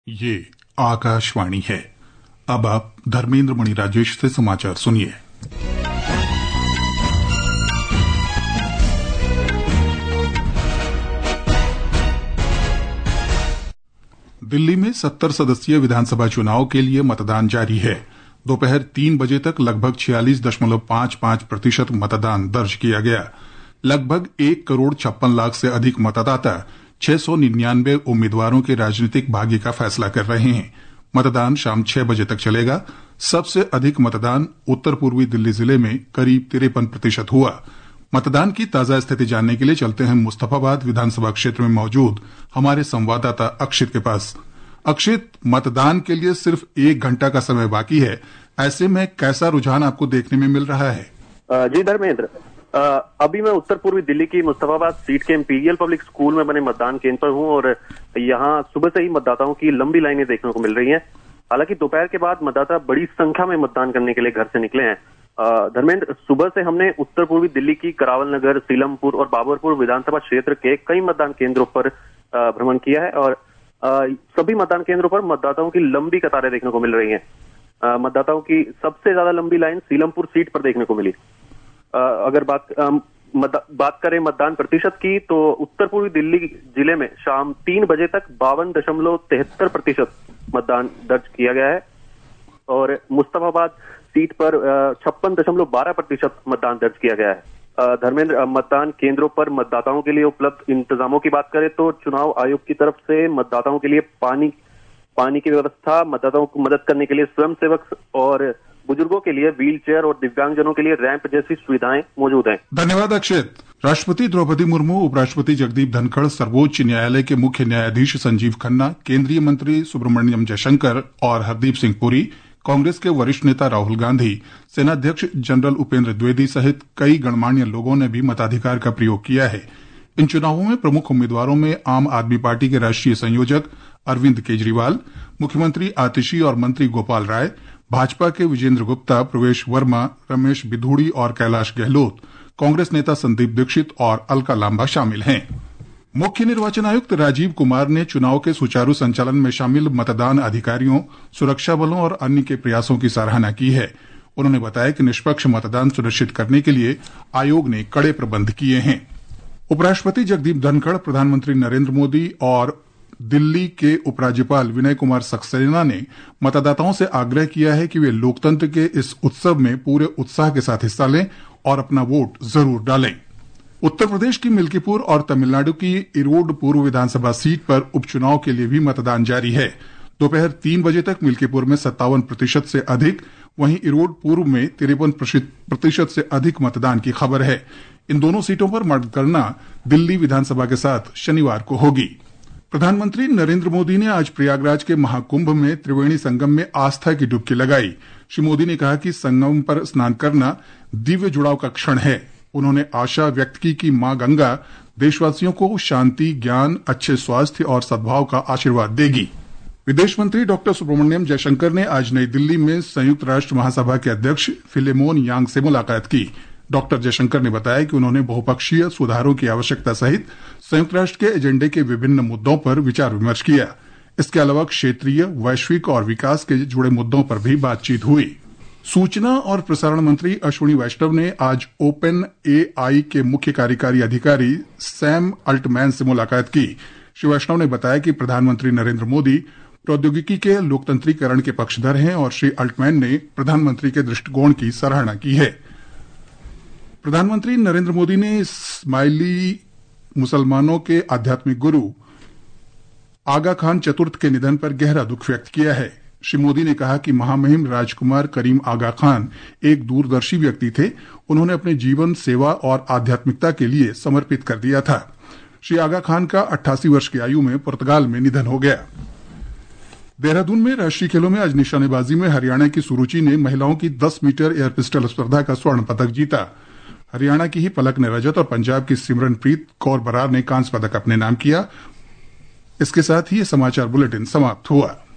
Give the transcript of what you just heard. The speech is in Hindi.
ये आकाशवाणी है। अब आप धर्मेंद्र मणि राजेश से समाचार सुनिए। दिल्ली में 70 सदस्यीय विधानसभा चुनाव के लिए मतदान जारी है। दोपहर 3 बजे तक लगभग 46.55% मतदान दर्ज किया गया। लगभग 1 करोड़ 56 लाख से अधिक मतदाता 699 उम्मीदवारों के राजनीतिक भाग्य का फैसला कर रहे हैं। मतदान शाम 6 बजे तक चलेगा। सबसे अधिक मतदान उत्तर पूर्वी दिल्ली जिले में करीब 53% हुआ। मतदान की ताजा स्थिति जानने के लिए चलते हैं मुस्तफाबाद विधानसभा क्षेत्र में मौजूद हमारे संवाददाता अक्षित के पास। अक्षित, मतदान के लिए सिर्फ 1 घंटा का समय बाकी है, ऐसे में कैसा रुझान आपको देखने में मिल रहा है? जी धर्मेंद्र, अभी मैं उत्तर पूर्वी दिल्ली की मुस्तफाबाद सीट के इंपीरियल पब्लिक स्कूल में बने मतदान केंद्र पर हूं और यहां सुबह से ही मतदाताओं की लंबी लाइनें देखने को मिल रही हैं। हालांकि दोपहर के बाद मतदाता बड़ी संख्या में मतदान करने के लिए घर से निकले हैं। धर्मेंद्र, सुबह से हमने उत्तर पूर्वी दिल्ली की करावल नगर, सीलमपुर और बाबरपुर विधानसभा क्षेत्र के कई मतदान केंद्रों पर भ्रमण किया है और सभी मतदान केंद्रों पर मतदाताओं की लंबी कतारें देखने को मिल रही हैं। मतदाताओं की सबसे ज्यादा लंबी लाइन सीलमपुर सीट पर देखने को मिली। अगर बात करें मतदान प्रतिशत की, तो उत्तर पूर्वी दिल्ली जिले में शाम 3 बजे तक 52.73% मतदान दर्ज किया गया है और मुस्तफाबाद सीट पर 56.12% मतदान दर्ज किया गया है। धर्मेंद्र, मतदान केंद्रों पर मतदाताओं के लिए उपलब्ध इंतजामों की बात करें तो चुनाव आयोग की तरफ से मतदाताओं के लिए पानी की व्यवस्था, मतदाताओं को मदद करने के लिए स्वयंसेवक और बुजुर्गों के लिए व्हील चेयर और दिव्यांगजनों के लिए रैंप जैसी सुविधाएं मौजूद हैं। धन्यवाद अक्षित। राष्ट्रपति द्रौपदी मुर्मू, उपराष्ट्रपति जगदीप धनखड़, सर्वोच्च न्यायालय के मुख्य न्यायाधीश संजीव खन्ना, केंद्रीय मंत्री सुब्रमण्यम जयशंकर और हरदीप सिंह पुरी, कांग्रेस के वरिष्ठ नेता राहुल गांधी, सेनाध्यक्ष जनरल उपेंद्र द्विवेदी सहित कई गणमान्य लोगों ने भी मताधिकार का प्रयोग किया है। इन चुनावों में प्रमुख उम्मीदवारों में आम आदमी पार्टी के राष्ट्रीय संयोजक अरविंद केजरीवाल, मुख्यमंत्री आतिशी और मंत्री गोपाल राय, भाजपा के विजेंद्र गुप्ता, प्रवेश वर्मा, रमेश बिधूड़ी और कैलाश गहलोत, कांग्रेस नेता संदीप दीक्षित और अलका लांबा शामिल हैं। मुख्य निर्वाचन आयुक्त राजीव कुमार ने चुनाव के सुचारू संचालन में शामिल मतदान अधिकारियों, सुरक्षा बलों और अन्य के प्रयासों की सराहना की है। उन्होंने बताया कि निष्पक्ष मतदान सुनिश्चित करने के लिए आयोग ने कड़े प्रबंध किए हैं। उपराष्ट्रपति जगदीप धनखड़, प्रधानमंत्री नरेंद्र मोदी और दिल्ली के उपराज्यपाल विनय कुमार सक्सेना ने मतदाताओं से आग्रह किया है कि वे लोकतंत्र के इस उत्सव में पूरे उत्साह के साथ हिस्सा लें और अपना वोट जरूर डालें। उत्तर प्रदेश की मिल्कीपुर और तमिलनाडु की इरोड पूर्व विधानसभा सीट पर उपचुनाव के लिए भी मतदान जारी है। दोपहर 3 बजे तक मिल्कीपुर में 57% से अधिक, वहीं इरोड पूर्व में 53% से अधिक मतदान की खबर है। इन दोनों सीटों पर मतगणना दिल्ली विधानसभा के साथ शनिवार को होगी। प्रधानमंत्री नरेंद्र मोदी ने आज प्रयागराज के महाकुंभ में त्रिवेणी संगम में आस्था की डुबकी लगाई। श्री मोदी ने कहा कि संगम पर स्नान करना दिव्य जुड़ाव का क्षण है। उन्होंने आशा व्यक्त की कि मां गंगा देशवासियों को शांति, ज्ञान, अच्छे स्वास्थ्य और सद्भाव का आशीर्वाद देगी। विदेश मंत्री डॉक्टर सुब्रमण्यम जयशंकर ने आज नई दिल्ली में संयुक्त राष्ट्र महासभा के अध्यक्ष फिलेमोन यांग से मुलाकात की। डॉक्टर जयशंकर ने बताया कि उन्होंने बहुपक्षीय सुधारों की आवश्यकता सहित संयुक्त राष्ट्र के एजेंडे के विभिन्न मुद्दों पर विचार विमर्श किया। इसके अलावा क्षेत्रीय, वैश्विक और विकास के जुड़े मुद्दों पर भी बातचीत हुई। सूचना और प्रसारण मंत्री अश्विनी वैष्णव ने आज ओपन एआई के मुख्य कार्यकारी अधिकारी सैम अल्टमैन से मुलाकात की। श्री वैष्णव ने बताया कि प्रधानमंत्री नरेंद्र मोदी प्रौद्योगिकी के लोकतंत्रीकरण के पक्षधर हैं और श्री अल्टमैन ने प्रधानमंत्री के दृष्टिकोण की सराहना की है। प्रधानमंत्री नरेंद्र मोदी ने इस्माइली मुसलमानों के आध्यात्मिक गुरु आगा खान चतुर्थ के निधन पर गहरा दुख व्यक्त किया है। श्री मोदी ने कहा कि महामहिम राजकुमार करीम आगा खान एक दूरदर्शी व्यक्ति थे। उन्होंने अपने जीवन, सेवा और आध्यात्मिकता के लिए समर्पित कर दिया था। श्री आगा खान का 88 वर्ष की आयु में पुर्तगाल में निधन हो गया। देहरादून में राष्ट्रीय खेलों में आज निशानेबाजी में हरियाणा की सुरुचि ने महिलाओं की 10 मीटर एयर पिस्टल स्पर्धा का स्वर्ण पदक जीता। हरियाणा की ही पलक ने रजत और पंजाब की सिमरनप्रीत कौर बरार ने कांस्य पदक अपने नाम किया। इसके साथ ही ये समाचार बुलेटिन समाप्त हुआ।